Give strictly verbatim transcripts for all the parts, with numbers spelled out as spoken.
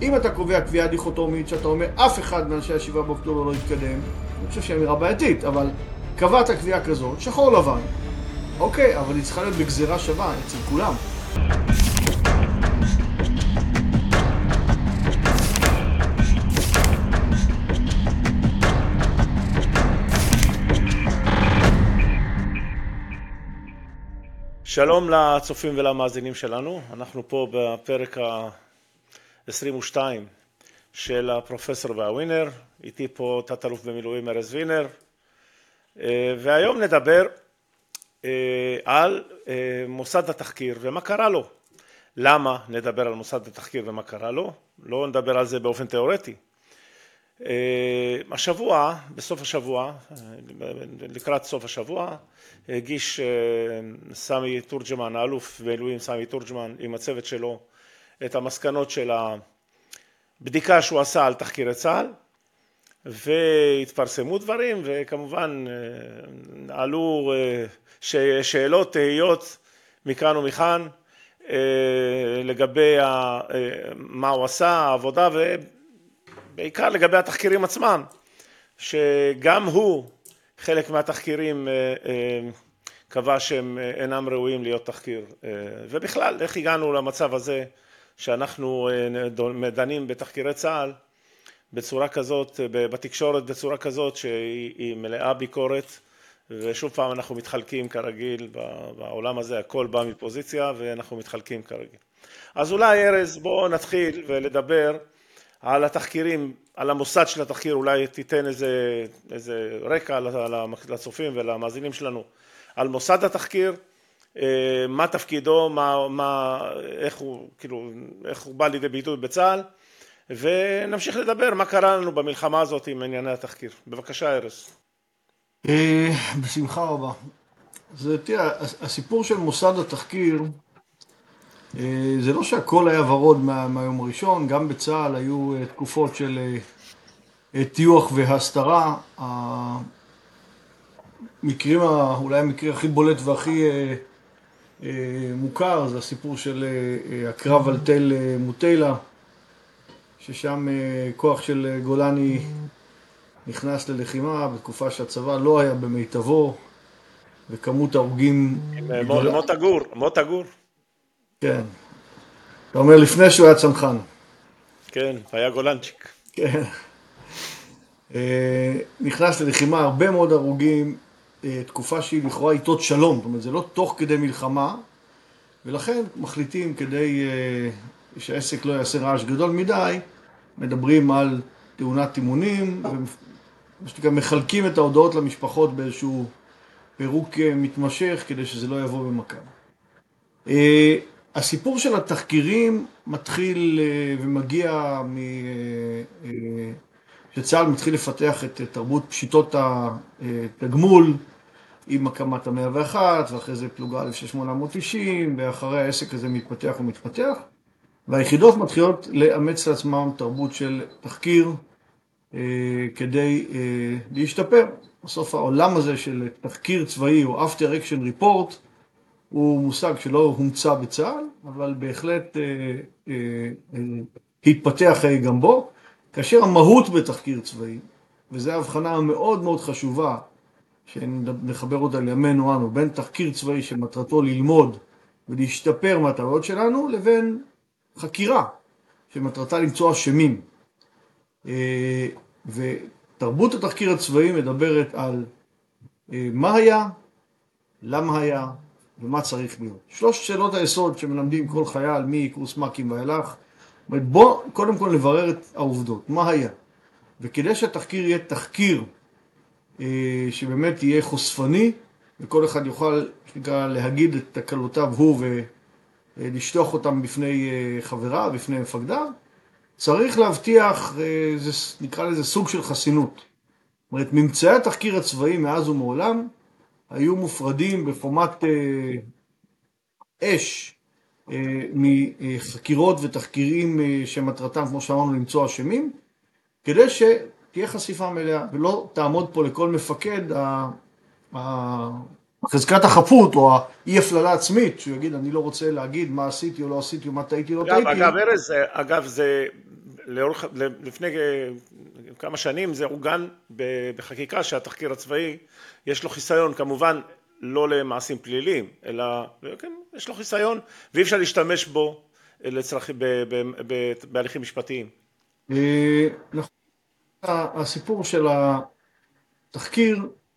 אם אתה קובע קביעה דיכוטומית, שאתה אומר אף אחד מאנשי השבעה באוקטובר לא יתקדם, אני חושב שהיא אמירה בעייתית, אבל קבעת קביעה כזאת, שחור לבן, אוקיי, אבל היא צריכה להיות בגזירה שווה אצל כולם. שלום לצופים ולמאזינים שלנו, אנחנו פה בפרק ה-עשרים ושתיים של הפרופסור והווינר, איתי פה תת אלוף במילואים ארז וינר, והיום נדבר על מוסד התחקיר ומה קרה לו. למה נדבר על מוסד התחקיר ומה קרה לו? לא נדבר על זה באופן תיאורטי. השבוע, בסוף השבוע, לקראת סוף השבוע, הגיש סמי תורג'מן, האלוף במילואים סמי תורג'מן עם הצוות שלו את המסקנות של הבדיקה שהוא עשה על תחקירי צה"ל, והתפרסמו דברים, וכמובן עלו שאלות, תהיות מכאן ומכאן לגבי מה הוא עשה, העבודה, ובעיקר לגבי התחקירים עצמם, שגם הוא חלק מהתחקירים קבע שהם אינם ראויים להיות תחקיר. ובכלל, איך הגענו למצב הזה שאנחנו דנים בתחקירי צה"ל בצורה כזאת, בתקשורת בצורה כזאת שהיא מלאה ביקורת, ושוב פעם אנחנו מתחלקים כרגיל בעולם הזה, הכל בא מפוזיציה ואנחנו מתחלקים כרגיל. אז אולי ארז, בואו נתחיל ולדבר על התחקירים, על המוסד של התחקיר, אולי תיתן איזה, איזה רקע לצופים ולמאזינים שלנו על מוסד התחקיר, מה תפקידו, מה, מה, איך הוא, כאילו, איך הוא בא לידי ביטוי בצה"ל, ונמשיך לדבר מה קרה לנו במלחמה הזאת עם ענייני התחקיר. בבקשה, ארז. בשמחה רבה. זה, תראה, הסיפור של מוסד התחקיר, זה לא שהכל היה ורוד מה, מהיום הראשון, גם בצה"ל היו תקופות של טיוח והסתרה. המקרים, אולי המקרה הכי בולט והכי מוכר, זה הסיפור של הקרב על תל מוטלה, ששם כוח של גולני נכנס ללחימה בתקופה שהצבא לא היה במיטבו, וכמות ההרוגים... מות הגור, מות הגור. כן. אתה אומר לפני שהוא היה צנחן. כן, היה גולנצ'יק. כן. נכנס ללחימה, הרבה מאוד הרוגים, תקופה שהיא לכאורה עיתות שלום, זאת אומרת, זה לא תוך כדי מלחמה, ולכן מחליטים כדי שהעסק לא יעשה רעש גדול מדי, מדברים על תאונת אימונים, וגם מחלקים את ההודעות למשפחות באיזשהו פירוק מתמשך, כדי שזה לא יבוא במכה. הסיפור של התחקירים מתחיל ומגיע מ... שצה"ל מתחיל לפתח את תרבות פשיטות התגמול עם הקמת המאה ואחת, ואחרי זה פלוגה אלף שמונה מאות תשעים, ואחרי העסק הזה מתפתח ומתפתח, והיחידות מתחילות לאמץ לעצמם תרבות של תחקיר כדי להשתפר. בסוף העולם הזה של תחקיר צבאי או After Action Report הוא מושג שלא הומצא בצה"ל, אבל בהחלט אה, אה, אה, התפתח גם בו, כאשר המהות בתחקיר צבאי, וזו ההבחנה המאוד מאוד חשובה, שנחבר אותה לימינו אנו, בין תחקיר צבאי שמטרתו ללמוד ולהשתפר מהטעויות שלנו, לבין חקירה שמטרתה למצוא אשמים. אה, ותרבות התחקיר הצבאי מדברת על אה, מה היה, למה היה, ומה צריך להיות. שלוש שאלות היסוד שמלמדים כל חייל מקורס מ"כים ואילך. בוא קודם כל נברר את העובדות, מה היה. וכדי שהתחקיר יהיה תחקיר אה, שבאמת יהיה חושפני, וכל אחד יוכל שנקרא, להגיד את תקלותיו הוא ולשטוח אותם בפני אה, חברה, בפני מפקדיו, צריך להבטיח, אה, זה, נקרא לזה סוג של חסינות. זאת אומרת, ממצאי התחקיר הצבאי מאז ומעולם, היו מופרדים בפורמט אה, אש אה, מחקירות ותחקירים אה, שמטרתם, כמו שאמרנו, למצוא אשמים, כדי שתהיה חשיפה מלאה, ולא תעמוד פה לכל מפקד ה, ה, חזקת החפות או האי הפללה עצמית, שהוא יגיד, אני לא רוצה להגיד מה עשיתי או לא עשיתי או מה טעיתי או לא טעיתי. אגב, ארז, אגב, זה לאורך, לפני כמה שנים זה עוגן בחקיקה שהתחקיר הצבאי יש לו חיסיון, כמובן לא למעשים פליליים, אלא כן, יש לו חיסיון ואי אפשר להשתמש בו לצרכים, בהליכים משפטיים. הסיפור של התחקיר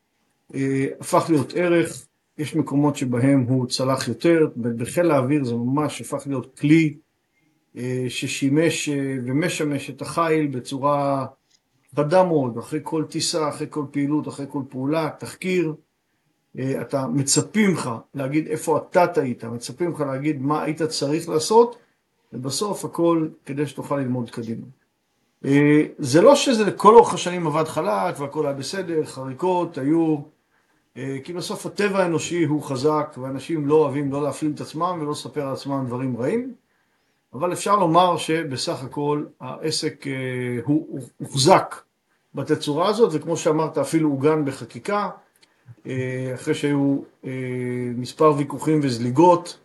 הפך להיות ערך, יש מקומות שבהם הוא צלח יותר, בחיל האוויר זה ממש הפך להיות כלי ששימש ומשמש את החיל בצורה חדה מאוד, אחרי כל טיסה, אחרי כל פעילות, אחרי כל פעולה, תחקיר, אתה מצפים לך להגיד איפה אתה טעית, מצפים לך להגיד מה היית צריך לעשות, ובסוף הכל כדי שתוכל ללמוד קדימה. זה לא שזה לכל אורך השנים עבד חלק והכל היה בסדר, חריקות היו, כי בסוף הטבע האנושי הוא חזק, ואנשים לא אוהבים לא להפליל את עצמם ולא לספר על עצמם דברים רעים, אבל אפשר לומר שבסך הכל העסק הוא הוחזק בתצורה הזאת, וכמו שאמרת אפילו עוגן בחקיקה, אחרי שהיו מספר ויכוחים וזליגות,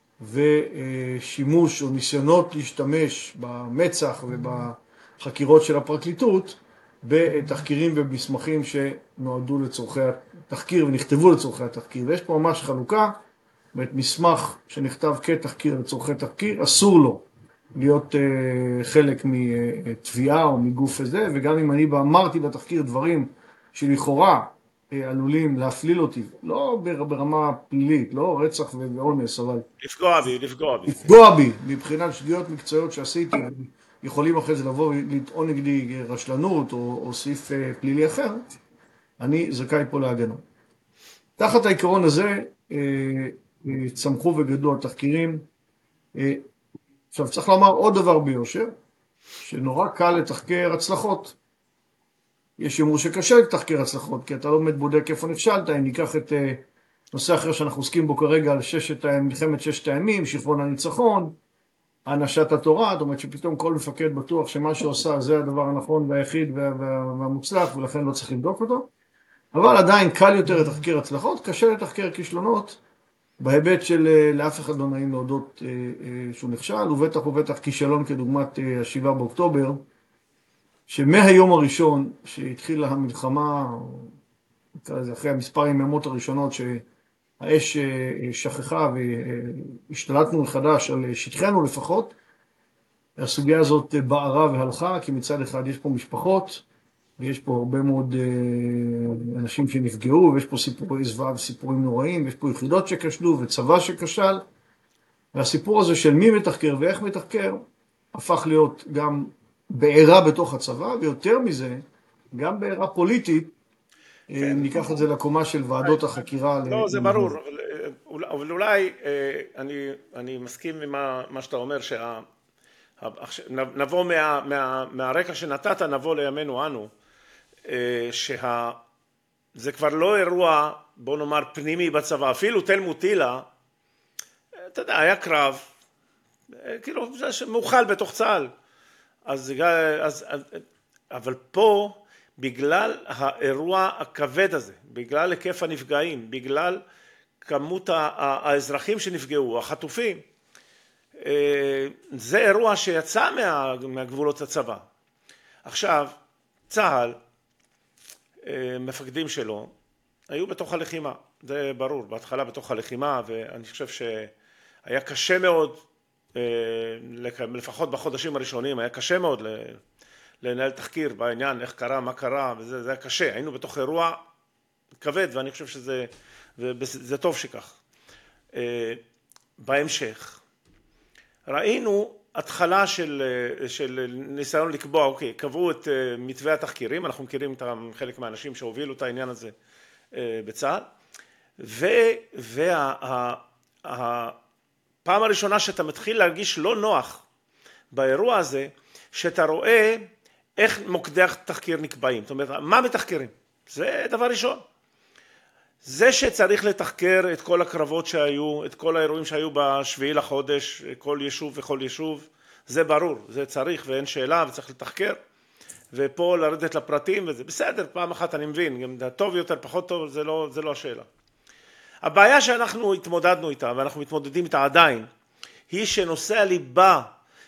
ושימוש או ניסיונות להשתמש במצח ובחקירות של הפרקליטות, בתחקירים ובמסמכים שנועדו לצורכי התחקיר ונכתבו לצורכי התחקיר. ויש פה ממש חלוקה, ואת מסמך שנכתב כתחקיר לצורכי תחקיר, אסור לו להיות uh, חלק מתביעה או מגוף הזה, וגם אם אני אמרתי בתחקיר דברים שלכאורה uh, עלולים להפליל אותי, לא ברמה פלילית, לא רצח ואונס, אבל... לפגוע בי, לפגוע בי. לפגוע בי, מבחינת שגיאות מקצועיות שעשיתי, יכולים אחרי זה לבוא ולטעון נגדי רשלנות או, או סעיף uh, פלילי אחר, אני זכאי פה להגנה. תחת העיקרון הזה, uh, uh, צמחו וגדלו התחקירים, uh, עכשיו צריך לומר עוד דבר ביושר, שנורא קל לתחקר הצלחות. יש יאמרו שקשה לתחקר הצלחות, כי אתה לא באמת בודק איפה נפשלת. אם ניקח את נושא אחר שאנחנו עוסקים בו כרגע על ששת, מלחמת ששת הימים, שכבון הניצחון, האנשת התורה, זאת אומרת שפתאום כל מפקד בטוח שמה שעושה זה הדבר הנכון והיחיד והמוצלח, ולכן לא צריך לבדוק אותו. אבל עדיין קל יותר לתחקר הצלחות, קשה לתחקר כישלונות, בהיבט של לאף אחד לא נעים להודות שהוא נכשל, ובטח ובטח כישלון כדוגמת השבעה באוקטובר, שמהיום הראשון שהתחילה המלחמה, אחרי המספר יממות הראשונות שהאש שכחה והשתלטנו מחדש על שטחנו לפחות, הסוגיה הזאת בערה והלכה, כי מצד אחד יש פה משפחות, ויש פה הרבה מאוד אנשים שנפגעו, ויש פה סיפורי זוועה וסיפורים נוראים, ויש פה יחידות שכשלו וצבא שכשל, והסיפור הזה של מי מתחקר ואיך מתחקר, הפך להיות גם בעירה בתוך הצבא, ויותר מזה, גם בעירה פוליטית, אם ניקח את זה לקומה של ועדות החקירה. לא, זה ברור, אבל אולי אני מסכים עם מה שאתה אומר, שנבוא מהרקע שנתת, נבוא לימינו אנו, שזה כבר לא אירוע, בוא נאמר, פנימי בצבא, אפילו תל מוטילה, אתה יודע, היה קרב, כאילו, זה מאוחל בתוך צה"ל, אז, אז, אבל פה, בגלל האירוע הכבד הזה, בגלל היקף הנפגעים, בגלל כמות האזרחים שנפגעו, החטופים, זה אירוע שיצא מה, מהגבולות הצבא. עכשיו, צה"ל, מפקדים שלו, היו בתוך הלחימה, זה ברור, בהתחלה בתוך הלחימה, ואני חושב שהיה קשה מאוד, לפחות בחודשים הראשונים, היה קשה מאוד לנהל תחקיר בעניין, איך קרה, מה קרה, וזה זה היה קשה, היינו בתוך אירוע כבד, ואני חושב שזה, וזה טוב שכך. בהמשך, ראינו התחלה של, של ניסיון לקבוע, אוקיי, קבעו את מתווה התחקירים, אנחנו מכירים את חלק מהאנשים שהובילו את העניין הזה בצה"ל, והפעם הראשונה שאתה מתחיל להרגיש לא נוח באירוע הזה, שאתה רואה איך מוקדי התחקיר נקבעים, זאת אומרת, מה מתחקרים? זה דבר ראשון. זה שצריך לתחקר את כל הקרבות שהיו, את כל האירועים שהיו בשביעי לחודש, כל יישוב וכל יישוב, זה ברור, זה צריך ואין שאלה וצריך לתחקר, ופה לרדת לפרטים וזה בסדר, פעם אחת אני מבין, גם טוב יותר, פחות טוב, זה לא, זה לא השאלה. הבעיה שאנחנו התמודדנו איתה, ואנחנו מתמודדים איתה עדיין, היא שנושא הליבה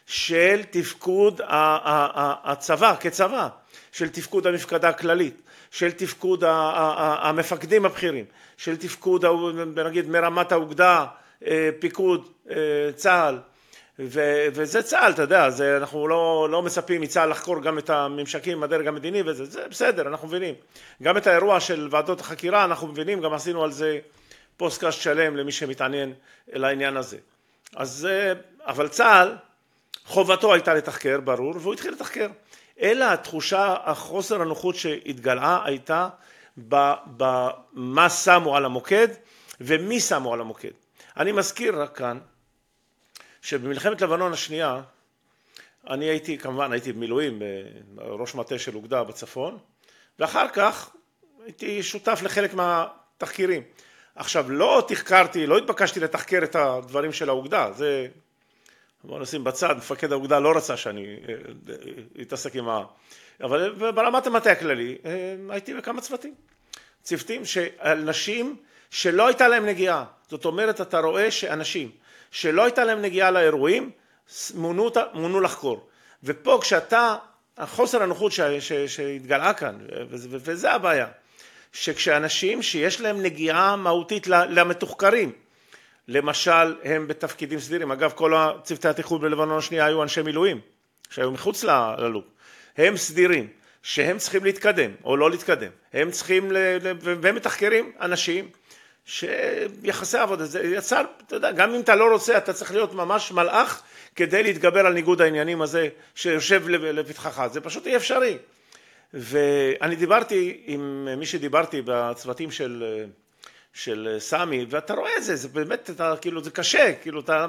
של תפקוד הצבא כצבא, של תפקוד המפקדה הכללית, של תפקוד המפקדים הבכירים, של תפקוד נגיד מרמת האוגדה, פיקוד צה"ל, וזה צה"ל, אתה יודע, זה, אנחנו לא, לא מצפים מצה"ל לחקור גם את הממשקים, הדרג המדיני וזה, זה בסדר, אנחנו מבינים. גם את האירוע של ועדות החקירה אנחנו מבינים, גם עשינו על זה פוסטקאסט שלם למי שמתעניין לעניין הזה. אז, אבל צה"ל, חובתו הייתה לתחקר, ברור, והוא התחיל לתחקר. אלא התחושה, החוסר הנוחות שהתגלעה הייתה במה שמו על המוקד ומי שמו על המוקד. אני מזכיר רק כאן, שבמלחמת לבנון השנייה, אני הייתי, כמובן הייתי במילואים, ראש מטה של אוגדה בצפון, ואחר כך הייתי שותף לחלק מהתחקירים. עכשיו, לא תחקרתי, לא התבקשתי לתחקר את הדברים של האוגדה, זה, בוא נשים בצד, מפקד האוגדה לא רצה שאני אתעסק עם ה... אבל ברמת המטה הכללי, הייתי בכמה צוותים. צוותים שאנשים שלא הייתה להם נגיעה, זאת אומרת, אתה רואה שאנשים שלא הייתה להם נגיעה לאירועים, מונו, מונו לחקור. ופה כשאתה, החוסר הנוחות שהתגלעה כאן, וזה הבעיה, שכשאנשים שיש להם נגיעה מהותית למתוחקרים, למשל הם בתפקידים סדירים, אגב כל הצוותי התיחוד בלבנון השנייה היו אנשי מילואים, שהיו מחוץ ללופ, הם סדירים, שהם צריכים להתקדם או לא להתקדם, הם צריכים, והם מתחקרים אנשים, שיחסי עבודה, זה יצר, אתה יודע, גם אם אתה לא רוצה, אתה צריך להיות ממש מלאך כדי להתגבר על ניגוד העניינים הזה שיושב לפתחך, זה פשוט אי אפשרי. ואני דיברתי עם מי שדיברתי בצוותים של, של סמי, ואתה רואה את זה, זה באמת, אתה, כאילו, זה קשה, כאילו, אתה,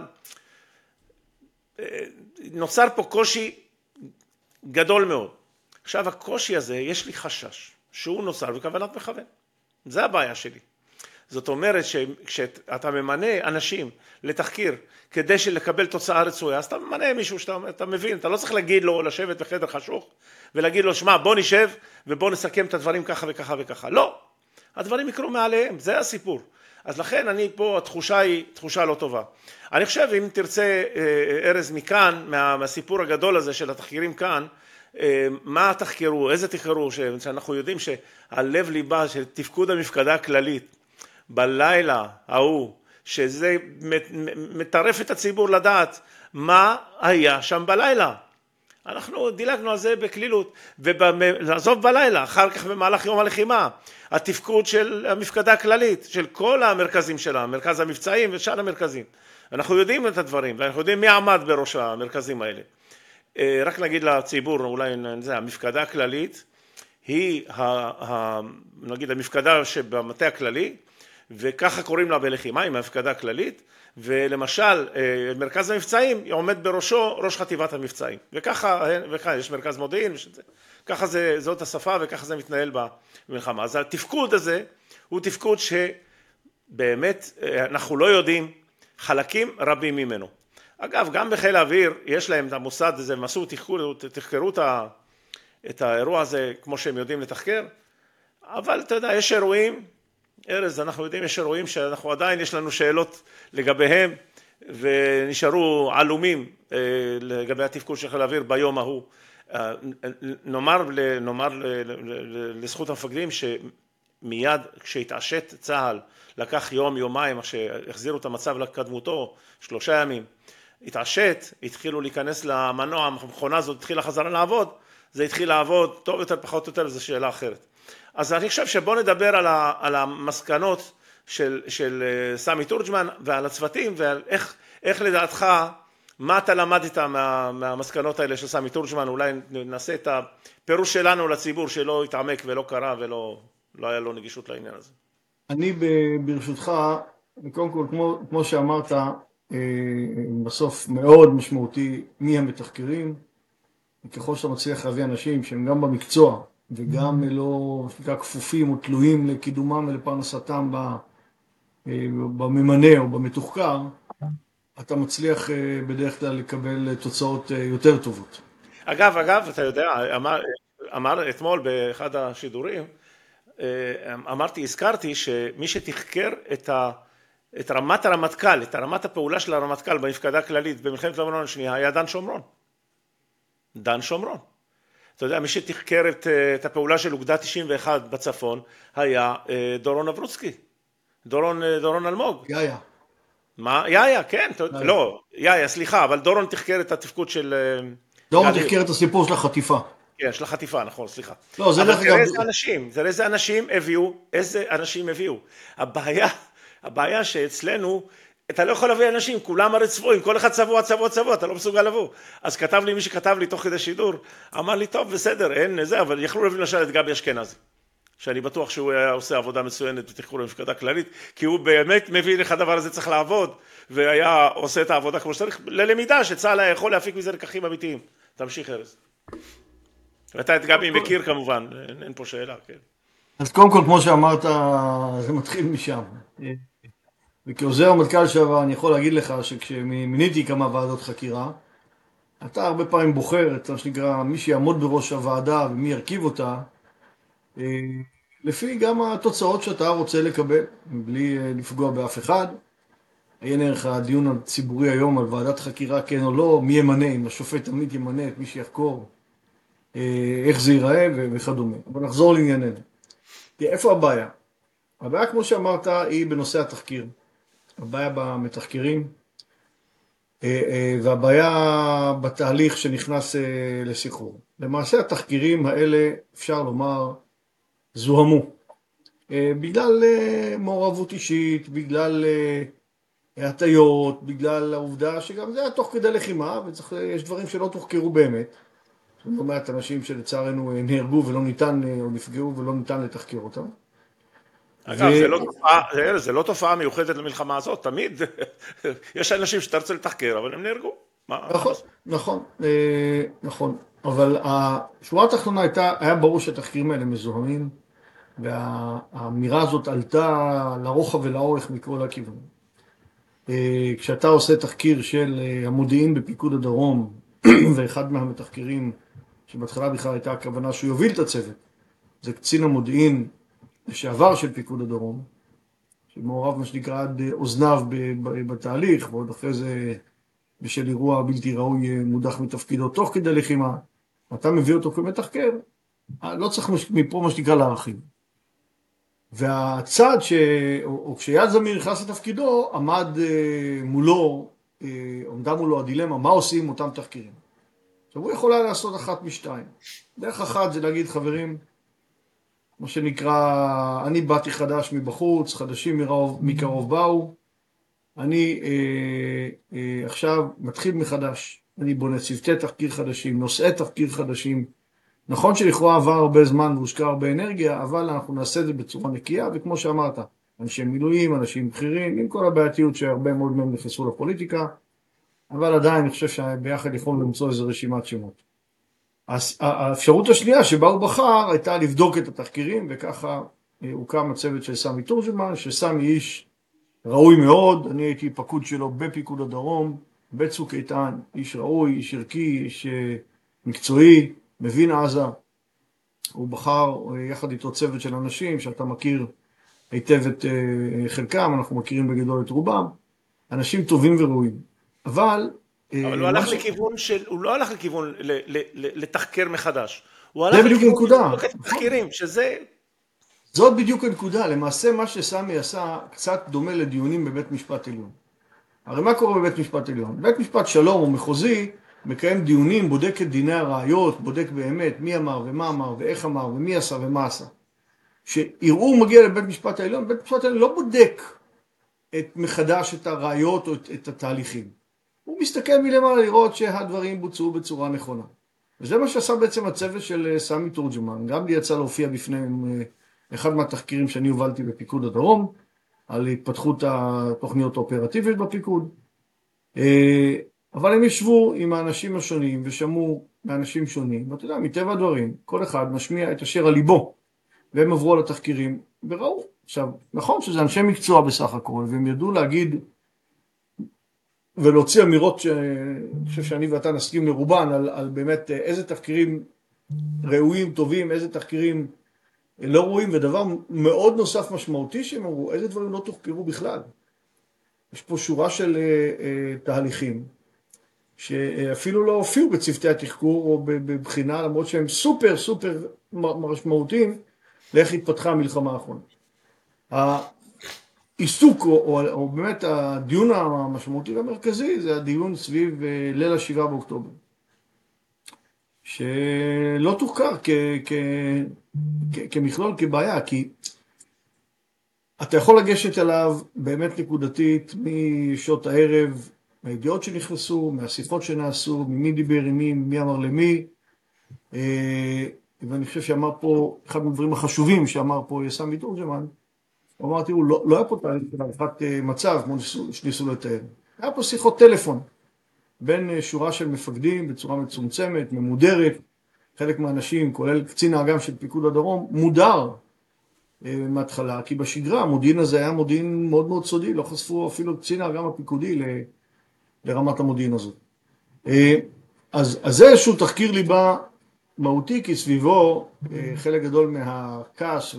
נוצר פה קושי גדול מאוד. עכשיו, הקושי הזה, יש לי חשש, שהוא נוצר בכוונת מכוון. זה הבעיה שלי. זאת אומרת שכשאתה ממנה אנשים לתחקיר כדי לקבל תוצאה רצויה, אז אתה ממנה מישהו שאתה אתה מבין, אתה לא צריך להגיד לו לשבת בחדר חשוך ולהגיד לו, שמע, בוא נשב ובוא נסכם את הדברים ככה וככה וככה. לא, הדברים יקרו מעליהם, זה הסיפור. אז לכן אני פה, התחושה היא תחושה לא טובה. אני חושב, אם תרצה ארז מכאן, מה, מהסיפור הגדול הזה של התחקירים כאן, מה תחקרו, איזה תחקרו, שאנחנו יודעים שהלב ליבה של תפקוד המפקדה הכללית, בלילה ההוא, שזה מטרף את הציבור לדעת מה היה שם בלילה. אנחנו דילגנו על זה בכלילות, ולעזוב בלילה, אחר כך במהלך יום הלחימה, התפקוד של המפקדה הכללית, של כל המרכזים שלה, מרכז המבצעים ושאר המרכזים. אנחנו יודעים את הדברים, ואנחנו יודעים מי עמד בראש המרכזים האלה. רק נגיד לציבור, אולי זה, המפקדה הכללית, היא, נגיד, המפקדה שבמטה הכללי, וככה קוראים לה בלחימה, עם ההפקדה הכללית, ולמשל, מרכז המבצעים עומד בראשו ראש חטיבת המבצעים, וככה, וככה יש מרכז מודיעין, ככה זה, זאת השפה, וככה זה מתנהל במלחמה. אז התפקוד הזה, הוא תפקוד שבאמת אנחנו לא יודעים חלקים רבים ממנו. אגב, גם בחיל האוויר יש להם את המוסד הזה, הם עשו, תחקרו, תחקרו את האירוע הזה כמו שהם יודעים לתחקר, אבל אתה יודע, יש אירועים, ארז, אנחנו יודעים, יש אירועים שאנחנו עדיין, יש לנו שאלות לגביהם, ונשארו עלומים לגבי התפקוד של חיל האוויר ביום ההוא. נאמר, נאמר לזכות המפקדים שמיד כשהתעשת צה"ל, לקח יום, יומיים, שהחזירו את המצב לקדמותו, שלושה ימים, התעשת, התחילו להיכנס למנוע, המכונה הזאת התחילה חזרה לעבוד, זה התחיל לעבוד טוב יותר, פחות יותר, זו שאלה אחרת. אז אני חושב שבוא נדבר על, ה, על המסקנות של, של סמי תורג'מן ועל הצוותים ועל איך, איך לדעתך, מה אתה למדת מה, מהמסקנות האלה של סמי תורג'מן, אולי נעשה את הפירוש שלנו לציבור שלא התעמק ולא קרא ולא לא היה לו נגישות לעניין הזה. אני ברשותך, קודם כל, כמו, כמו שאמרת, בסוף מאוד משמעותי מי המתחקרים, וככל שאתה מצליח להביא אנשים שהם גם במקצוע, וגם לא כפופים או תלויים לקידומם ולפרנסתם בממנה או במתוחקר, אתה מצליח בדרך כלל לקבל תוצאות יותר טובות. אגב, אגב, אתה יודע, אמר, אמר אתמול באחד השידורים, אמרתי, הזכרתי שמי שתחקר את, ה, את רמת הרמטכ"ל, את רמת הפעולה של הרמטכ"ל במפקדה הכללית במלחמת לבנון השנייה היה דן שומרון. דן שומרון. אתה יודע, מי שתחקר את, את הפעולה של אוגדה תשעים ואחת בצפון היה דורון אברוצקי, דורון, דורון אלמוג. יאיה. מה? יאיה, כן, יאיה. לא, יאיה, סליחה, אבל דורון תחקר את התפקוד של... דורון תחקר את הסיפור של החטיפה. כן, של החטיפה, נכון, סליחה. לא, זה אבל דרך תראה אגב... איזה אנשים, תראה איזה אנשים הביאו, איזה אנשים הביאו. הבעיה, הבעיה שאצלנו, אתה לא יכול להביא אנשים, כולם הרי צבועים, כל אחד צבוע, צבוע, צבוע, אתה לא מסוגל לבוא. אז כתב לי, מי שכתב לי תוך כדי שידור, אמר לי, טוב, בסדר, אין זה, אבל יכלו להביא למשל את גבי אשכנזי. שאני בטוח שהוא היה עושה עבודה מצוינת בתחקור במפקדה כללית, כי הוא באמת מבין איך הדבר הזה צריך לעבוד, והיה עושה את העבודה כמו שצריך, ללמידה שצה"ל היה יכול להפיק מזה לקחים אמיתיים. תמשיך ארז. ואתה את גבי מכיר כמובן, אין, אין פה שאלה, כן. אז קודם כל, כמו שאמרת, זה מתחיל משם. וכעוזר המטכ"ל לשעבר, אני יכול להגיד לך שכשמיניתי כמה ועדות חקירה, אתה הרבה פעמים בוחר את מה שנקרא, מי שיעמוד בראש הוועדה ומי ירכיב אותה, לפי גם התוצאות שאתה רוצה לקבל, בלי לפגוע באף אחד. עיין ערך הדיון הציבורי היום על ועדת חקירה, כן או לא, מי ימנה, אם השופט תמיד ימנה את מי שיחקור, איך זה ייראה וכדומה. אבל נחזור לענייננו. איפה הבעיה? הבעיה, כמו שאמרת, היא בנושא התחקיר. הבעיה במתחקרים, והבעיה בתהליך שנכנס לסחרור. למעשה התחקירים האלה, אפשר לומר, זוהמו. בגלל מעורבות אישית, בגלל הטיות, בגלל העובדה שגם זה היה תוך כדי לחימה, ויש דברים שלא תוחקרו באמת. זאת אומרת, אנשים שלצערנו נהרגו ולא ניתן, או נפגעו ולא ניתן לתחקר אותם. אגב, זה לא תופעה, זה לא תופעה מיוחדת למלחמה הזאת, תמיד יש אנשים שאתה רוצה לתחקר, אבל הם נהרגו. נכון, נכון, נכון. אבל השורה התחתונה הייתה, היה ברור שהתחקירים האלה מזוהמים, והאמירה הזאת עלתה לרוחב ולאורך מכל הכיוונים. כשאתה עושה תחקיר של המודיעין בפיקוד הדרום, ואחד מהמתחקרים שבהתחלה בכלל הייתה הכוונה שהוא יוביל את הצוות, זה קצין המודיעין לשעבר של פיקוד הדרום, שמעורב מה שנקרא עד אוזניו בתהליך, ועוד אחרי זה בשל אירוע בלתי ראוי מודח מתפקידו תוך כדי לחימה, אתה מביא אותו כמתחקר, לא צריך מפה מה שנקרא להרחיב. והצד ש... או כשיד זמיר נכנס לתפקידו, עמד מולו, עמדה מולו הדילמה, מה עושים עם אותם תחקירים. עכשיו הוא יכול לעשות אחת משתיים. דרך אחת זה להגיד, חברים, מה שנקרא, אני באתי חדש מבחוץ, חדשים מרוב, מקרוב באו, אני אה, אה, עכשיו מתחיל מחדש, אני בונה צוותי תחקיר חדשים, נושאי תחקיר חדשים, נכון שלכאורה עבר הרבה זמן והושקע הרבה אנרגיה, אבל אנחנו נעשה את זה בצורה נקייה, וכמו שאמרת, אנשי מילואים, אנשים בכירים, עם כל הבעייתיות שהרבה מאוד מהם נכנסו לפוליטיקה, אבל עדיין אני חושב שביחד יכולנו למצוא איזו רשימת שמות. האפשרות השנייה שבה הוא בחר הייתה לבדוק את התחקירים, וככה הוקם הצוות של סמי תורג'מן, שסמי איש ראוי מאוד, אני הייתי פקוד שלו בפיקוד הדרום, בצוק איתן, איש ראוי, איש ערכי, איש מקצועי, מבין עזה. הוא בחר יחד איתו צוות של אנשים שאתה מכיר היטב את חלקם, אנחנו מכירים בגדול את רובם, אנשים טובים וראויים. אבל... אבל הוא הלך לכיוון של, הוא לא הלך לכיוון לתחקר מחדש. זה בדיוק הנקודה. תחקירים, שזה... זאת בדיוק הנקודה. למעשה מה שסמי עשה קצת דומה לדיונים בבית משפט עליון. הרי מה קורה בבית משפט עליון? בית משפט שלום או מחוזי מקיים דיונים, בודק את דיני הראיות, בודק באמת מי אמר ומה אמר ואיך אמר ומי עשה ומה עשה. כשערעור מגיע לבית משפט העליון, בית משפט העליון לא בודק את מחדש את הראיות או את, את התהליכים. הוא מסתכל מלמעלה לראות שהדברים בוצעו בצורה נכונה. וזה מה שעשה בעצם הצוות של סמי תורג'מן. גם לי יצא להופיע בפניהם אחד מהתחקירים שאני הובלתי בפיקוד הדרום, על התפתחות התוכניות האופרטיביות בפיקוד. אבל הם ישבו עם האנשים השונים ושמעו מאנשים שונים, ואתה יודע, מטבע הדברים, כל אחד משמיע את אשר על ליבו, והם עברו על התחקירים וראו. עכשיו, נכון שזה אנשי מקצוע בסך הכל, והם ידעו להגיד ולהוציא אמירות שאני חושב שאני ואתה נסכים לרובן, על, על באמת איזה תחקירים ראויים, טובים, איזה תחקירים לא ראויים, ודבר מאוד נוסף משמעותי שהם אמרו, איזה דברים לא תוחקרו בכלל. יש פה שורה של תהליכים שאפילו לא הופיעו בצוותי התחקור או בבחינה, למרות שהם סופר סופר משמעותיים לאיך התפתחה המלחמה האחרונה. העיסוק, או, או, או באמת הדיון המשמעותי והמרכזי, זה הדיון סביב ליל השבעה באוקטובר. שלא תוחקר כ, כ, כ, כמכלול, כבעיה, כי אתה יכול לגשת אליו באמת נקודתית משעות הערב, מהידיעות שנכנסו, מהשיחות שנעשו, ממי דיבר עם מי, מי אמר למי. ואני חושב שאמר פה, אחד מהדברים החשובים שאמר פה סמי תורג'מן, אמרתי, הוא לא, לא היה פה תהליך של הערכת מצב, כמו שניסו לתאר. היה פה שיחות טלפון בין שורה של מפקדים בצורה מצומצמת, ממודרת. חלק מהאנשים, כולל קצין האג"ם של פיקוד הדרום, מודר מההתחלה, כי בשגרה המודיעין הזה היה מודיעין מאוד מאוד סודי, לא חשפו אפילו קצין האג"ם הפיקודי לרמת המודיעין הזאת. אז, אז זה איזשהו תחקיר ליבה מהותי, כי סביבו חלק גדול מהכעס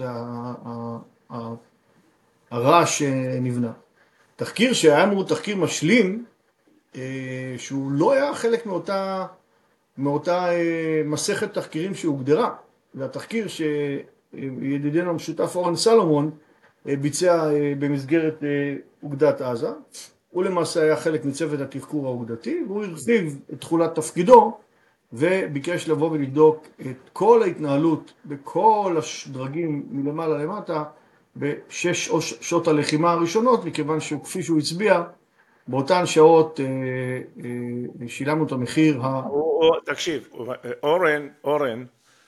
והרעש שנבנה. תחקיר שהיה אמור תחקיר משלים, שהוא לא היה חלק מאותה, מאותה מסכת תחקירים שהוגדרה. והתחקיר שידידנו המשותף אורן סלומון ביצע במסגרת אוגדת עזה, הוא למעשה היה חלק מצוות התחקור האוגדתי, והוא הרחיב את תחולת תפקידו, וביקש לבוא ולבדוק את כל ההתנהלות בכל השדרגים מלמעלה למטה, בשש שעות הלחימה הראשונות, מכיוון שכפי שהוא הצביע, באותן שעות שילמנו את המחיר ה... תקשיב, אורן, אורן,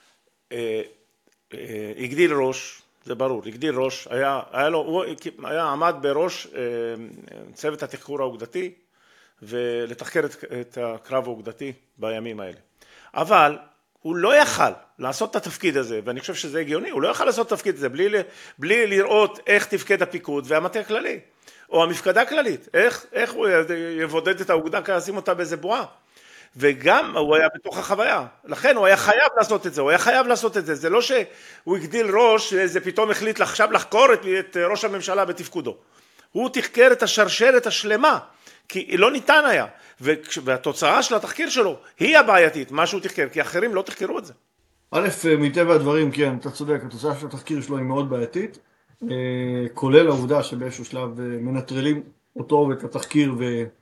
הגדיל ראש, זה ברור, הגדיל ראש, היה, היה לו, הוא היה עמד בראש צוות התחקור האוגדתי, ולתחקר את, את הקרב האוגדתי בימים האלה. אבל הוא לא יכל לעשות את התפקיד הזה, ואני חושב שזה הגיוני, הוא לא יכל לעשות את התפקיד הזה בלי, בלי לראות איך תפקד הפיקוד והמטה הכללי, או המפקדה הכללית, איך, איך הוא יבודד את האוגדה כעשים אותה באיזה בועה. וגם הוא היה בתוך החוויה, לכן הוא היה חייב לעשות את זה, הוא היה חייב לעשות את זה, זה לא שהוא הגדיל ראש, זה פתאום החליט עכשיו לחקור את, את ראש הממשלה בתפקודו. הוא תחקר את השרשרת השלמה, כי לא ניתן היה, והתוצאה של התחקיר שלו היא הבעייתית, מה שהוא תחקר, כי אחרים לא תחקרו את זה. א', מטבע הדברים, כן, אתה צודק, התוצאה של התחקיר שלו היא מאוד בעייתית, כולל העובדה שבאיזשהו שלב מנטרלים אותו ואת התחקיר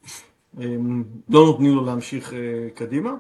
ולא נותנים לו להמשיך קדימה,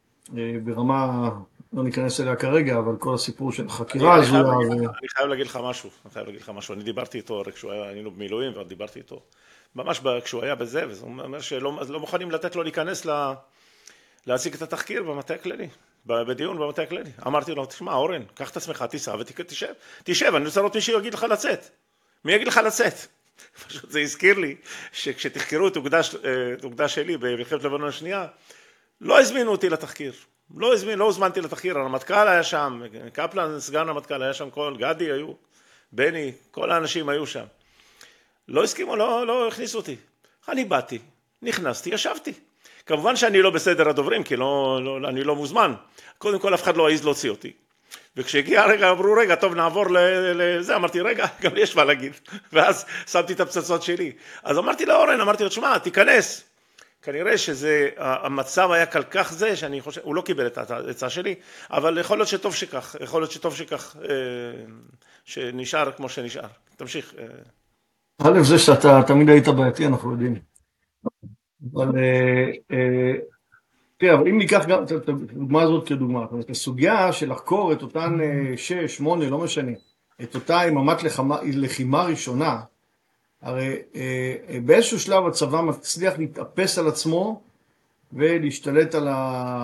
ברמה, לא ניכנס אליה כרגע, אבל כל הסיפור של החקירה הזו... אני חייב להגיד לך משהו, אני חייב להגיד לך משהו, אני דיברתי איתו, כשהוא היה, היינו במילואים, ודיברתי איתו, ממש כשהוא היה בזה, וזה אומר שלא לא מוכנים לתת לו להיכנס לה, להציג את התחקיר במטה הכללי, בדיון במטה הכללי. אמרתי לו, תשמע, אורן, קח את עצמך, תיסע ותשב, תשב, אני רוצה לראות מישהו יגיד לך לצאת. מי יגיד לך לצאת? פשוט זה הזכיר לי שכשתחקרו את אוגדה שלי במלחמת לבנון השנייה, לא הזמינו אותי לתחקיר. לא הזמין, לא הוזמנתי לתחקיר, הרמטכ"ל היה שם, קפלן, סגן הרמטכ"ל היה שם, כל גדי היו, בני, כל האנשים היו שם. לא הסכימו, לא, לא הכניסו אותי. אני באתי, נכנסתי, ישבתי. כמובן שאני לא בסדר הדוברים, כי לא, לא, אני לא מוזמן. קודם כל, אף אחד לא העז להוציא אותי. וכשהגיע הרגע, אמרו, רגע, טוב, נעבור לזה, אמרתי, רגע, גם לי יש מה להגיד. ואז שמתי את הפצצות שלי. אז אמרתי לאורן, אמרתי לו, תשמע, תיכנס. כנראה שזה, המצב היה כל כך זה, שאני חושב, הוא לא קיבל את ההצעה שלי, אבל יכול להיות שטוב שכך, יכול להיות שטוב שכך, שנשאר כמו שנשאר. תמשיך. א', זה שאתה תמיד היית בעייתי, אנחנו יודעים. אבל, תראה, אבל אם ניקח גם את הדוגמה הזאת כדוגמה, זאת אומרת, הסוגיה של לחקור את אותן שש, שמונה, לא משנה, את אותה יממת לחימה ראשונה, הרי באיזשהו שלב הצבא מצליח להתאפס על עצמו ולהשתלט על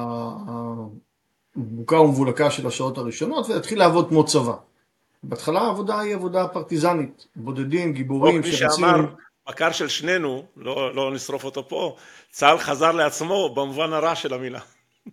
הבוקה ומבולקה של השעות הראשונות ולהתחיל לעבוד כמו צבא. בהתחלה העבודה היא עבודה פרטיזנית, בודדים, גיבורים. כפי שאמר, מכר של שנינו, לא, לא נשרוף אותו פה, צה"ל חזר לעצמו במובן הרע של המילה.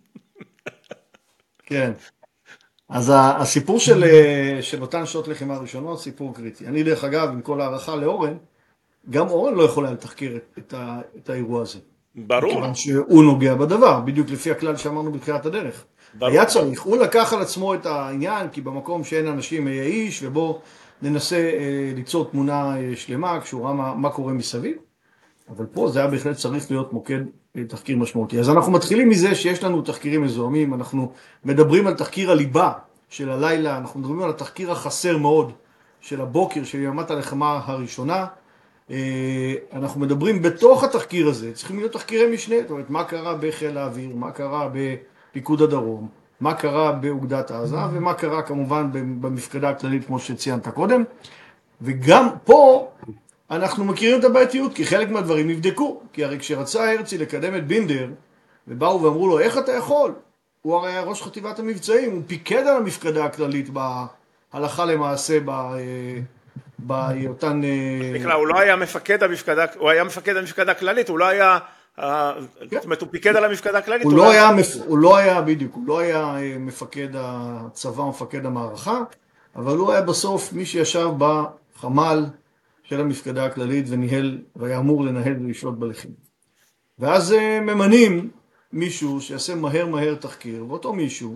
כן. אז הסיפור של, של אותן שעות לחימה ראשונות, סיפור קריטי. אני דרך אגב, עם כל הערכה לאורן, גם אורן לא יכול היה לתחקר את, ה, את האירוע הזה. ברור. מכיוון שהוא נוגע בדבר, בדיוק לפי הכלל שאמרנו בתחילת הדרך. ברור. היה צריך, הוא לקח על עצמו את העניין, כי במקום שאין אנשים יהיה איש, ובו ננסה אה, ליצור תמונה אה, שלמה, כשהוא ראה מה, מה קורה מסביב. אבל פה זה היה בהחלט צריך להיות מוקד תחקיר משמעותי. אז אנחנו מתחילים מזה שיש לנו תחקירים מזוהמים, אנחנו מדברים על תחקיר הליבה של הלילה, אנחנו מדברים על התחקיר החסר מאוד של הבוקר, של ימת הלחמה הראשונה. אנחנו מדברים בתוך התחקיר הזה, צריכים להיות תחקירי משנה, זאת אומרת, מה קרה בחיל האוויר, מה קרה בפיקוד הדרום, מה קרה באוגדת עזה, ומה קרה כמובן במפקדה הכללית כמו שציינת קודם. וגם פה אנחנו מכירים את הבעייתיות, כי חלק מהדברים נבדקו, כי הרי כשרצה הרצי לקדם את בינדר, ובאו ואמרו לו, איך אתה יכול? הוא הרי היה ראש חטיבת המבצעים, הוא פיקד על המפקדה הכללית בהלכה למעשה, באותן... נקרא, הוא לא היה מפקד המפקדה, הוא היה מפקד המפקדה הכללית, הוא לא היה, זאת אומרת, הוא פיקד על המפקדה הכללית. הוא לא היה, הוא לא היה, בדיוק, הוא לא היה מפקד הצבא, מפקד המערכה, אבל הוא היה בסוף מי שישב בחמ"ל של המפקדה הכללית וניהל, והיה אמור לנהל ולשלוט בלחימה. ואז ממנים מישהו שיעשה מהר מהר תחקיר, ואותו מישהו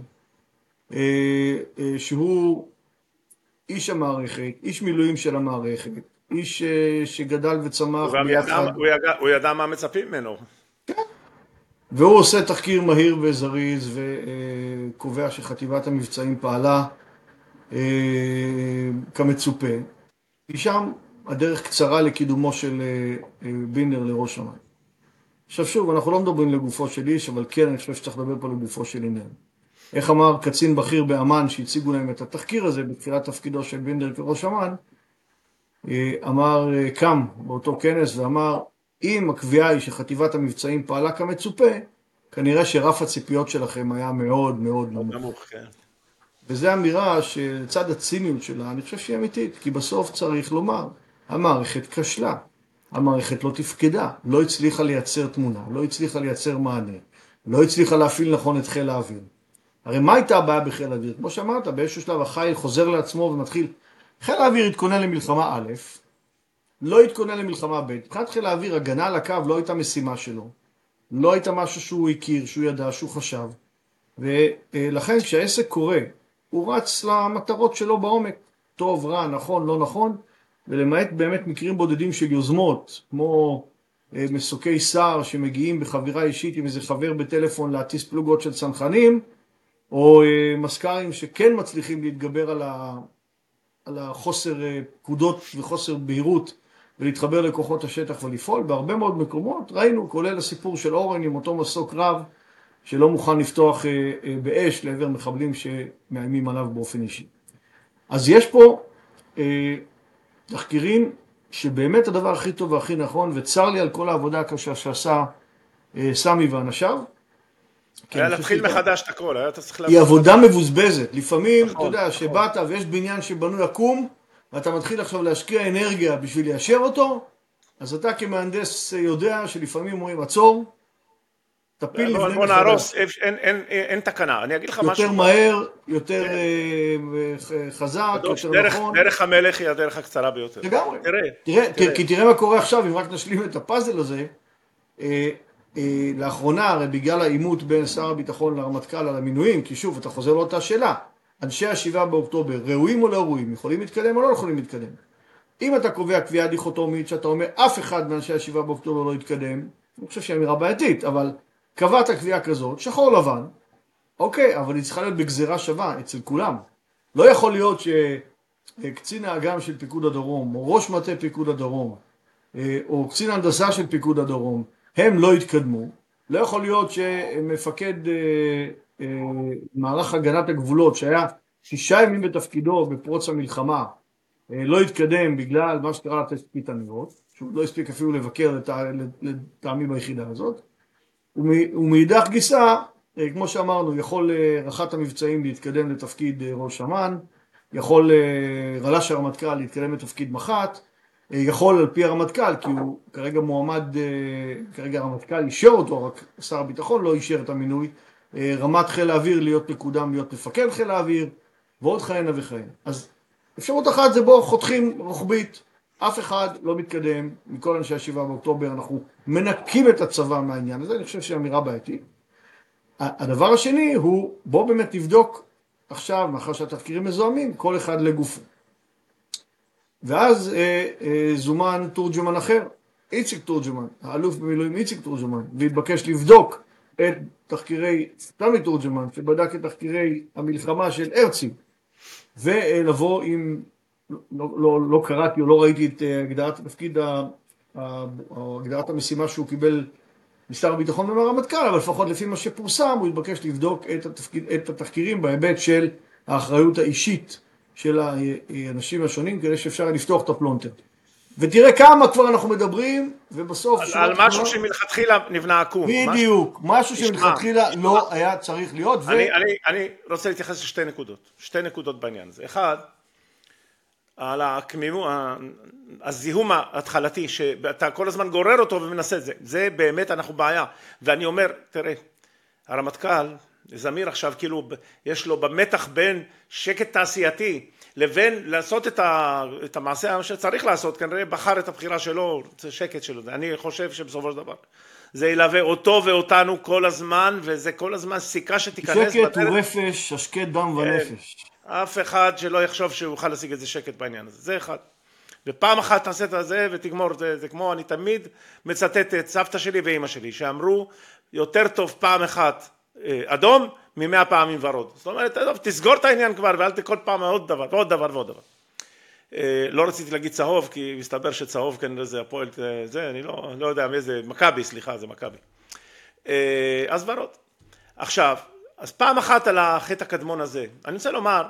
שהוא איש המערכת, איש מילואים של המערכת, איש שגדל וצמח ביחד. הוא ידע, הוא ידע מה מצפים ממנו. כן. והוא עושה תחקיר מהיר וזריז וקובע שחטיבת המבצעים פעלה כמצופה. משם הדרך קצרה לקידומו של בינדר לראש אמ"ן. עכשיו שוב, אנחנו לא מדברים לגופו של איש, אבל כן, אני חושב שצריך לדבר פה לגופו של עניין. איך אמר קצין בכיר באמ"ן שהציגו להם את התחקיר הזה בתחילת תפקידו של בינדר כראש אמ"ן, אמר, קם באותו כנס ואמר, אם הקביעה היא שחטיבת המבצעים פעלה כמצופה, כנראה שרף הציפיות שלכם היה מאוד מאוד נמוך. כן. וזו אמירה שלצד הציניות שלה, אני חושב שהיא אמיתית, כי בסוף צריך לומר, המערכת כשלה, המערכת לא תפקדה, לא הצליחה לייצר תמונה, לא הצליחה לייצר מענה, לא הצליחה להפעיל נכון את חיל האוויר. הרי מה הייתה הבעיה בחיל האוויר? כמו שאמרת, באיזשהו שלב החיל חוזר לעצמו ומתחיל, חיל האוויר התכונן למלחמה א', לא התכונן למלחמה ב', מבחינת חיל האוויר, הגנה על הקו לא הייתה משימה שלו, לא הייתה משהו שהוא הכיר, שהוא ידע, שהוא חשב, ולכן כשהעסק קורה, הוא רץ למטרות שלו בעומק, טוב, רע, נכון, לא נכון, ולמעט באמת מקרים בודדים של יוזמות, כמו מסוקי שר שמגיעים בחבירה אישית עם איזה חבר בטלפון להטיס פלוגות של צנחנים, או מסקרים שכן מצליחים להתגבר על, ה... על החוסר פקודות וחוסר בהירות, ולהתחבר לכוחות השטח ולפעול. בהרבה מאוד מקומות ראינו, כולל הסיפור של אורן עם אותו מסוק רב, שלא מוכן לפתוח באש לעבר מחבלים שמאיימים עליו באופן אישי. אז יש פה אה, תחקירים שבאמת הדבר הכי טוב והכי נכון, וצר לי על כל העבודה הקשה שעשה אה, סמי ואנשיו. היה להתחיל מחדש את הכל, היה צריך... היא עבודה מבוזבזת. לפעמים, אתה יודע, שבאת ויש בניין שבנוי עקום, ואתה מתחיל עכשיו להשקיע אנרגיה בשביל ליישר אותו, אז אתה כמהנדס יודע שלפעמים אומרים, עצור, תפיל לבנה מחדש. בוא נהרוס, אין תקנה. אני אגיד לך משהו. יותר מהר, יותר חזק, יותר נכון. דרך המלך היא הדרך הקצרה ביותר. לגמרי. תראה, כי תראה מה קורה עכשיו, אם רק נשלים את הפאזל הזה, לאחרונה, הרי בגלל העימות בין שר הביטחון לרמטכ"ל על המינויים, כי שוב, אתה חוזר לאותה שאלה, אנשי השבעה באוקטובר, ראויים או לא ראויים, יכולים להתקדם או לא יכולים להתקדם? אם אתה קובע קביעה דיכוטומית, שאתה אומר, אף אחד מאנשי השבעה באוקטובר לא יתקדם, אני חושב שהיא אמירה בעייתית, אבל קבעת קביעה כזאת, שחור לבן, אוקיי, אבל היא צריכה להיות בגזרה שווה אצל כולם. לא יכול להיות שקצין האג"ם של פיקוד הדרום, או ראש מטה פיקוד הדרום, או קצין הנדסה של פיקוד הדרום, הם לא יתקדמו. לא יכול להיות שמפקד מערך הגנת הגבולות, שהיה שישה ימים בתפקידו בפרוץ המלחמה, לא יתקדם בגלל מה שקרה לתצפיתניות, שהוא לא הספיק אפילו לבקר לטעמי ביחידה הזאת. ומאידך גיסא, כמו שאמרנו, יכול רח"ט המבצעים להתקדם לתפקיד ראש אמ"ן, יכול רל"ש הרמטכ"ל להתקדם לתפקיד מח"ט, יכול על פי הרמטכ"ל, כי הוא כרגע מועמד, כרגע הרמטכ"ל אישר אותו, רק שר הביטחון לא אישר את המינוי, רמת חיל האוויר להיות מקודם, להיות מפקד חיל האוויר, ועוד כהנה וכהנה. אז אפשרות אחת זה בו חותכים רוחבית, אף אחד לא מתקדם, מכל אנשי השבעה באוקטובר אנחנו מנקים את הצבא מהעניין הזה, אני חושב שהיא אמירה בעייתית. הדבר השני הוא, בוא באמת נבדוק עכשיו, מאחר שהתחקירים מזוהמים, כל אחד לגופו. ואז אה, אה, זומן תורג'מן אחר, איציק תורג'מן, האלוף במילואים איציק תורג'מן, והתבקש לבדוק את תחקירי תמי תורג'מן, שבדק את תחקירי המלחמה של הרצי, ולבוא עם, לא, לא, לא קראתי או לא ראיתי את הגדרת התפקיד, או הגדרת המשימה שהוא קיבל משר הביטחון ומהרמטכ"ל, אבל לפחות לפי מה שפורסם, הוא התבקש לבדוק את, התפקיד, את התחקירים בהיבט של האחריות האישית של האנשים השונים, כדי שאפשר לפתוח את הפלונטר. ותראה כמה כבר אנחנו מדברים, ובסוף... על, על משהו שמלכתחילה נבנה עקום. בדיוק, משהו שמלכתחילה לא היה צריך להיות. ו... אני, אני, אני רוצה להתייחס לשתי נקודות, שתי נקודות בעניין הזה. אחד, על הכמימו, הזיהום ההתחלתי, שאתה כל הזמן גורר אותו ומנסה את זה. זה באמת אנחנו בעיה. ואני אומר, תראה, הרמטכ"ל, זמיר עכשיו, כאילו, יש לו במתח בין שקט תעשייתי, לבין לעשות את, ה, את המעשה שצריך לעשות, כנראה בחר את הבחירה שלו, זה שקט שלו. אני חושב שבסופו של דבר, זה ילווה אותו ואותנו כל הזמן, וזה כל הזמן סיכה שתיכנס... שקט הוא רפש, השקט דם ונפש. אף אחד שלא יחשוב שהוא יוכל להשיג איזה שקט בעניין הזה, זה אחד. ופעם אחת תעשה את זה ותגמור, זה, זה כמו, אני תמיד מצטט את סבתא שלי ואמא שלי, שאמרו, יותר טוב פעם אחת אדום, ממאה פעמים ורוד. זאת אומרת, תסגור את העניין כבר, ואל תכל פעם עוד דבר, ועוד דבר ועוד דבר. לא רציתי להגיד צהוב, כי מסתבר שצהוב כנראה זה הפועל, זה, אני לא, לא יודע מאיזה, מכבי, סליחה, זה מכבי. אז ורוד. עכשיו, אז פעם אחת על החטא הקדמון הזה, אני רוצה לומר,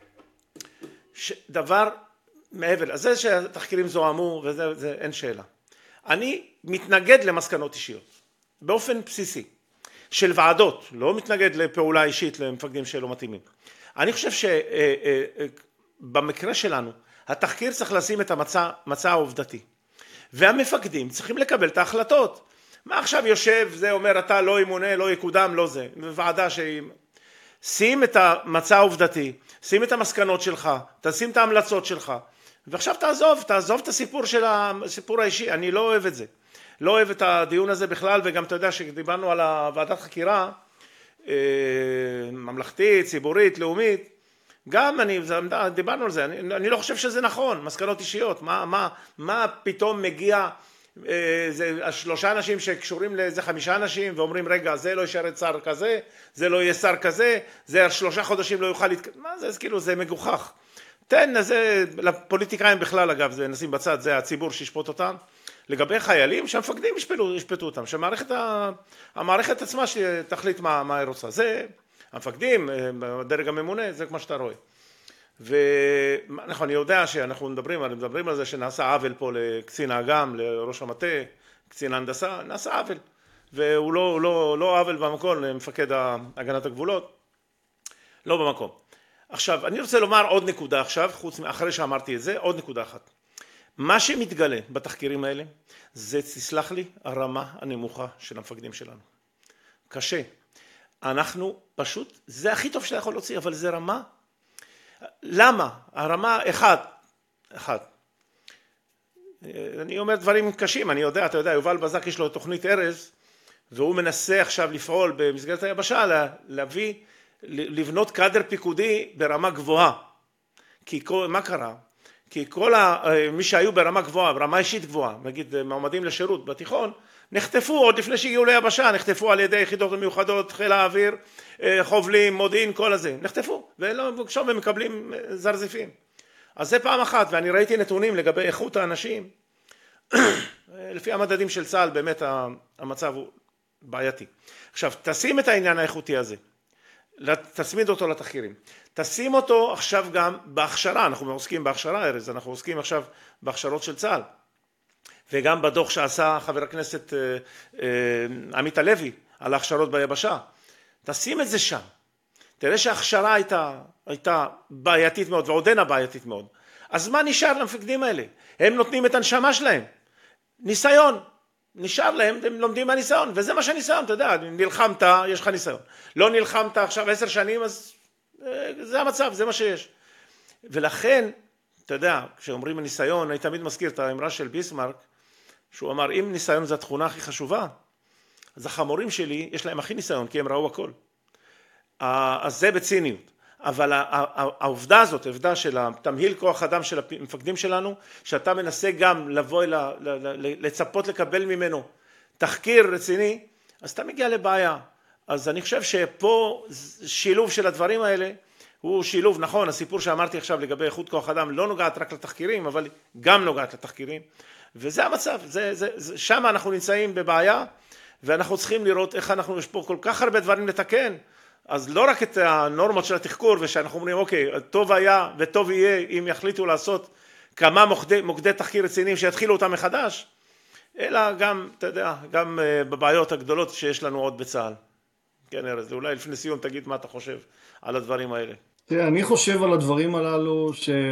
דבר מעבר, אז זה שהתחקירים זוהמו, וזה, זה, אין שאלה. אני מתנגד למסקנות אישיות, באופן בסיסי. של ועדות, לא מתנגד לפעולה אישית למפקדים שלא מתאימים. אני חושב שבמקרה שלנו, התחקיר צריך לשים את המצע, מצע העובדתי. והמפקדים צריכים לקבל את ההחלטות. מה עכשיו יושב, זה אומר, אתה לא ימונה, לא יקודם, לא זה. ועדה שהיא... שים את המצע העובדתי, שים את המסקנות שלך, תשים את ההמלצות שלך, ועכשיו תעזוב, תעזוב את הסיפור של הסיפור האישי, אני לא אוהב את זה. לא אוהב את הדיון הזה בכלל, וגם אתה יודע שדיברנו על הוועדת חקירה, ממלכתית, ציבורית, לאומית, גם אני, דיברנו על זה, אני, אני לא חושב שזה נכון, מסקנות אישיות, מה, מה, מה פתאום מגיע, זה שלושה אנשים שקשורים לאיזה חמישה אנשים, ואומרים רגע, זה לא יישאר שר כזה, זה לא יהיה שר כזה, זה שלושה חודשים לא יוכל להתקדם, מה זה, זה כאילו, זה מגוחך. תן, זה, לפוליטיקאים בכלל אגב, זה נשים בצד, זה הציבור שישפוט אותם, לגבי חיילים שהמפקדים ישפטו, ישפטו אותם, שהמערכת המערכת עצמה שתחליט מה, מה היא רוצה. זה המפקדים, הדרג הממונה, זה כמו שאתה רואה. ונכון, אני יודע שאנחנו מדברים, מדברים על זה שנעשה עוול פה לקצין האג"ם, לראש המטה, קצין ההנדסה, נעשה עוול. והוא לא, לא, לא עוול במקום למפקד הגנת הגבולות, לא במקום. עכשיו, אני רוצה לומר עוד נקודה עכשיו, חוץ מאחרי שאמרתי את זה, עוד נקודה אחת. מה שמתגלה בתחקירים האלה, זה, תסלח לי, הרמה הנמוכה של המפקדים שלנו. קשה. אנחנו פשוט, זה הכי טוב שאתה יכול להוציא, אבל זה רמה. למה? הרמה, אחד, אחד. אני אומר דברים קשים, אני יודע, אתה יודע, יובל בזק יש לו תוכנית ארז, והוא מנסה עכשיו לפעול במסגרת היבשה, להביא, לבנות קאדר פיקודי ברמה גבוהה. כי מה קרה? כי כל מי שהיו ברמה גבוהה, ברמה אישית גבוהה, נגיד מעומדים לשירות בתיכון, נחטפו עוד לפני שהגיעו ליבשה, נחטפו על ידי יחידות מיוחדות, חיל האוויר, חובלים, מודיעין, כל הזה, נחטפו, ועכשיו הם מקבלים זרזיפים. אז זה פעם אחת, ואני ראיתי נתונים לגבי איכות האנשים, לפי המדדים של צה"ל, באמת המצב הוא בעייתי. עכשיו, תשים את העניין האיכותי הזה, תצמיד אותו לתחקירים. תשים אותו עכשיו גם בהכשרה, אנחנו עוסקים בהכשרה, ארז, אנחנו עוסקים עכשיו בהכשרות של צה"ל. וגם בדוח שעשה חבר הכנסת עמית הלוי על ההכשרות ביבשה. תשים את זה שם. תראה שההכשרה הייתה, הייתה בעייתית מאוד, ועודנה בעייתית מאוד. אז מה נשאר למפקדים האלה? הם נותנים את הנשמה שלהם. ניסיון. נשאר להם, הם לומדים מהניסיון, וזה מה שהניסיון, אתה יודע, נלחמת, יש לך ניסיון. לא נלחמת עכשיו עשר שנים, אז זה המצב, זה מה שיש. ולכן, אתה יודע, כשאומרים הניסיון, אני תמיד מזכיר את האמרה של ביסמרק, שהוא אמר, אם ניסיון זו התכונה הכי חשובה, אז החמורים שלי, יש להם הכי ניסיון, כי הם ראו הכל. אז זה בציניות. אבל העובדה הזאת, העובדה של התמהיל כוח אדם של המפקדים שלנו, שאתה מנסה גם לבוא, לצפות לקבל ממנו תחקיר רציני, אז אתה מגיע לבעיה. אז אני חושב שפה שילוב של הדברים האלה, הוא שילוב, נכון, הסיפור שאמרתי עכשיו לגבי איכות כוח אדם לא נוגעת רק לתחקירים, אבל גם נוגעת לתחקירים, וזה המצב, זה, זה, זה, שם אנחנו נמצאים בבעיה, ואנחנו צריכים לראות איך אנחנו, יש פה כל כך הרבה דברים לתקן, אז לא רק את הנורמות של התחקור, ושאנחנו אומרים, אוקיי, טוב היה וטוב יהיה אם יחליטו לעשות כמה מוקדי, מוקדי תחקיר רציניים שיתחילו אותם מחדש, אלא גם, אתה יודע, גם בבעיות הגדולות שיש לנו עוד בצה"ל. כן, ארז, אולי לפני סיום תגיד מה אתה חושב על הדברים האלה. תראה, אני חושב על הדברים הללו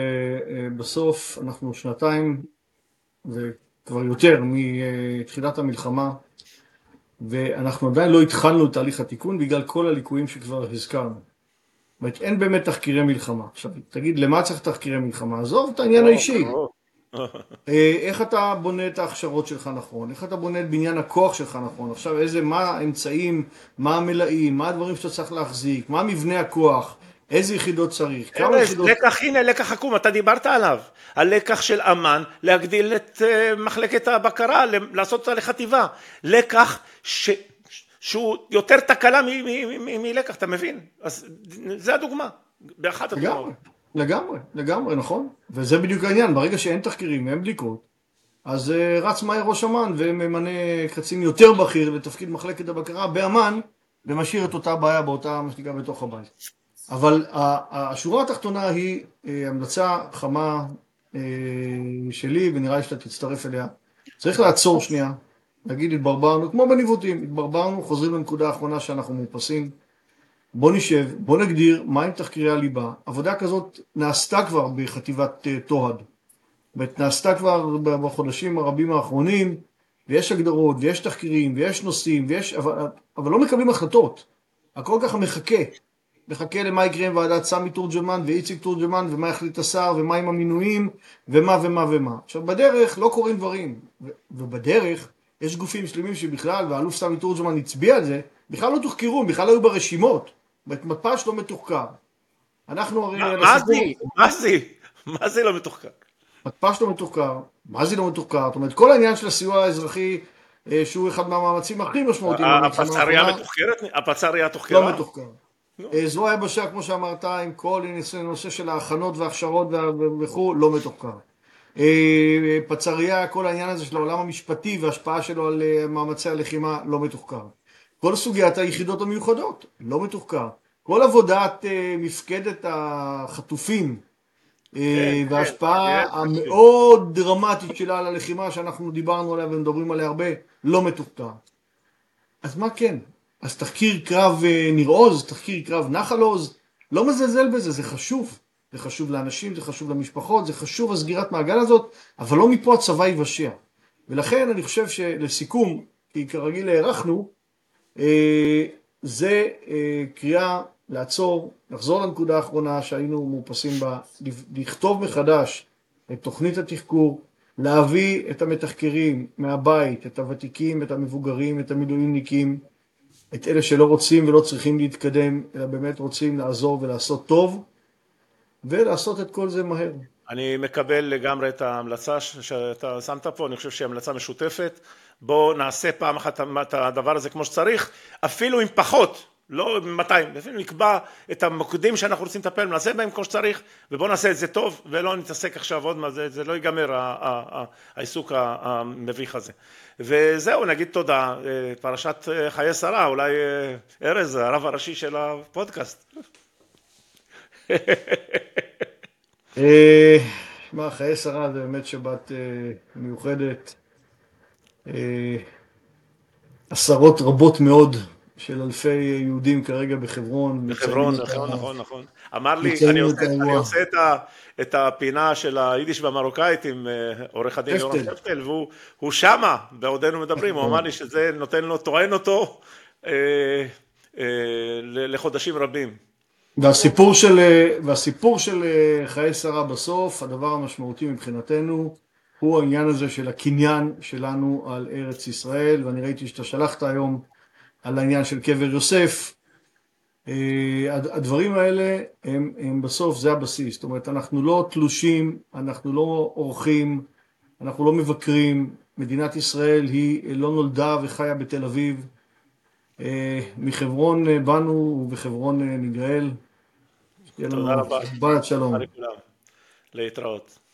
שבסוף אנחנו שנתיים וכבר יותר מתחילת המלחמה, ואנחנו עדיין לא התחלנו את תהליך התיקון בגלל כל הליקויים שכבר הזכרנו. זאת אומרת, אין באמת תחקירי מלחמה. עכשיו, תגיד, למה צריך תחקירי מלחמה? עזוב את העניין האישי. איך אתה בונה את ההכשרות שלך נכון? איך אתה בונה את בניין הכוח שלך נכון? עכשיו, איזה, מה האמצעים, מה המלאים, מה הדברים שאתה צריך להחזיק, מה מבנה הכוח, איזה יחידות צריך, כמה יחידות... לקח, הנה, לקח חכום, אתה דיברת עליו. הלקח של אמן, להגדיל את מחלקת הבקרה, לעשות אותה לחטיבה. לקח ש... שהוא יותר תקלה מלקח, אתה מבין? אז זה הדוגמה, באחת הדוגמאות. לגמרי, לגמרי, נכון. וזה בדיוק העניין, ברגע שאין תחקירים, אין בדיקות, אז רץ מהר ראש אמן וממנה קצין יותר בכיר לתפקיד מחלקת הבקרה באמן, ומשאיר את אותה בעיה באותה משתיקה בתוך הבית. אבל השורה התחתונה היא המלצה חמה שלי, ונראה לי שאתה תצטרף אליה. צריך לעצור שנייה, להגיד התברברנו, כמו בניווטים, התברברנו, חוזרים לנקודה האחרונה שאנחנו מאופסים. בוא נשב, בוא נגדיר מהם תחקירי הליבה. עבודה כזאת נעשתה כבר בחטיבת תוהד. נעשתה כבר בחודשים הרבים האחרונים, ויש הגדרות, ויש תחקירים, ויש נושאים, ויש... אבל, אבל לא מקבלים החלטות. הכל ככה מחכה. מחכה למה יקרה עם ועדת סמי תורג'מן ואיציק תורג'מן, ומה יחליט השר, ומה עם המינויים, ומה ומה ומה. עכשיו, בדרך לא קורים דברים. ו- ובדרך יש גופים שלמים שבכלל, והאלוף סמי תורג'מן הצביע על זה, בכלל לא תוחקרו, בכלל לא היו ברשימות. מתפ"ש לא מתוחקר. אנחנו הרי... מה זה? מה זה? מה זה לא מתוחקר? מתפ"ש לא מתוחקר. מה זה לא מתוחקר? זאת אומרת, כל העניין של הסיוע האזרחי, שהוא אחד מהמאמצים הכי משמעותיים. הפצ"ריה מתוחקרת? הפצ"ריה תוחקרה? לא מתוחקר. זרוע היבשה, כמו שאמרת, עם כל נושא של ההכנות וההכשרות וכו', לא מתוחקר. פצ"ריה, כל העניין הזה של העולם המשפטי וההשפעה שלו על מאמצי הלחימה, לא מתוחקר. כל סוגיית היחידות המיוחדות, לא מתוחקר. כל עבודת מפקדת החטופים וההשפעה המאוד דרמטית שלה על הלחימה שאנחנו דיברנו עליה ומדברים עליה הרבה, לא מתוחקר. אז מה כן? אז תחקיר קרב ניר עוז, תחקיר קרב נחל עוז, לא מזלזל בזה, זה חשוב. זה חשוב לאנשים, זה חשוב למשפחות, זה חשוב הסגירת מעגל הזאת, אבל לא מפה הצבא יבשע. ולכן אני חושב שלסיכום, כי כרגיל הערכנו, זה קריאה לעצור, לחזור לנקודה האחרונה שהיינו מאופסים בה, לכתוב מחדש את תוכנית התחקור, להביא את המתחקרים מהבית, את הוותיקים, את המבוגרים, את המילואימניקים, את אלה שלא רוצים ולא צריכים להתקדם, אלא באמת רוצים לעזור ולעשות טוב, ולעשות את כל זה מהר. אני מקבל לגמרי את ההמלצה שאתה שמת פה, אני חושב שהיא המלצה משותפת. בוא נעשה פעם אחת את הדבר הזה כמו שצריך, אפילו עם פחות, לא מאתיים, אפילו נקבע את המוקדים שאנחנו רוצים לטפל, נעשה בהם כמו שצריך, ובוא נעשה את זה טוב, ולא נתעסק עכשיו עוד מה זה, זה לא ייגמר העיסוק המביך הזה. וזהו, נגיד תודה, פרשת חיי שרה, אולי ארז, הרב הראשי של הפודקאסט. מה, חיי שרה זה באמת שבת מיוחדת, עשרות רבות מאוד של אלפי יהודים כרגע בחברון. בחברון, נכון, נכון, נכון. אמר לי, אני עושה את הפינה של היידיש והמרוקאית עם עורך הדין יורם שפטל, והוא שמה, בעודנו מדברים, הוא אמר לי שזה נותן לו, טוען אותו לחודשים רבים. והסיפור של, והסיפור של חיי שרה בסוף, הדבר המשמעותי מבחינתנו, הוא העניין הזה של הקניין שלנו על ארץ ישראל, ואני ראיתי שאתה שלחת היום על העניין של קבר יוסף, הדברים האלה הם, הם בסוף, זה הבסיס. זאת אומרת, אנחנו לא תלושים, אנחנו לא אורחים, אנחנו לא מבקרים. מדינת ישראל היא לא נולדה וחיה בתל אביב. מחברון באנו ובחברון נגאל. שתהיה תודה לנו רבה. שבת שלום. לכולם. להתראות.